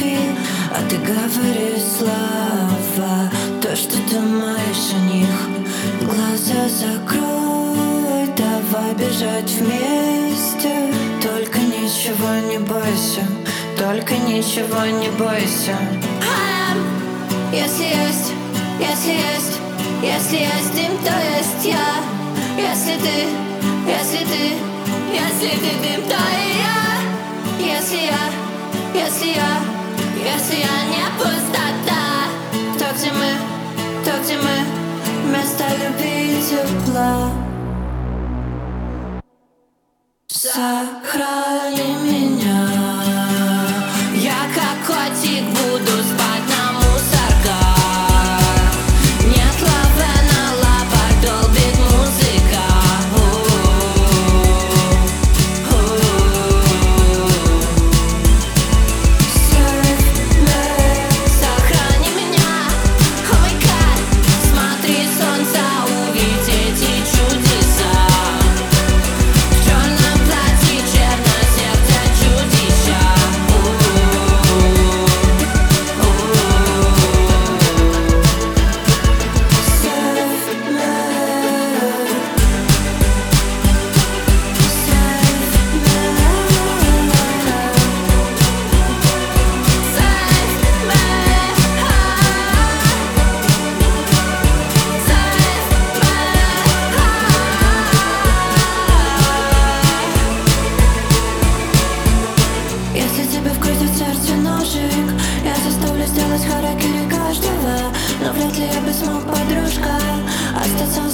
любви, а ты говоришь слова. То, что думаешь о них, глаза закрой. Давай бежать вместе, только ничего не бойся, только ничего не бойся. Если есть, если есть, если есть дым, то есть я. Если ты, если ты, если ты дым, то и я. Если я, если я, если я не пустота, то где мы, то где мы, вместо любви и тепла. Сохрани меня. Я как котик буду спать на мусорках. Нет лавы на лапах, долбит музыка. Сохрани меня, oh my God. Смотри, солнце, увидь эти чудеса. В черном платье, черное сердце чудища. Если тебе вкрутит сердце ножик, я заставлю сделать харакири каждого. Но вряд ли я бы смог, подружка, остаться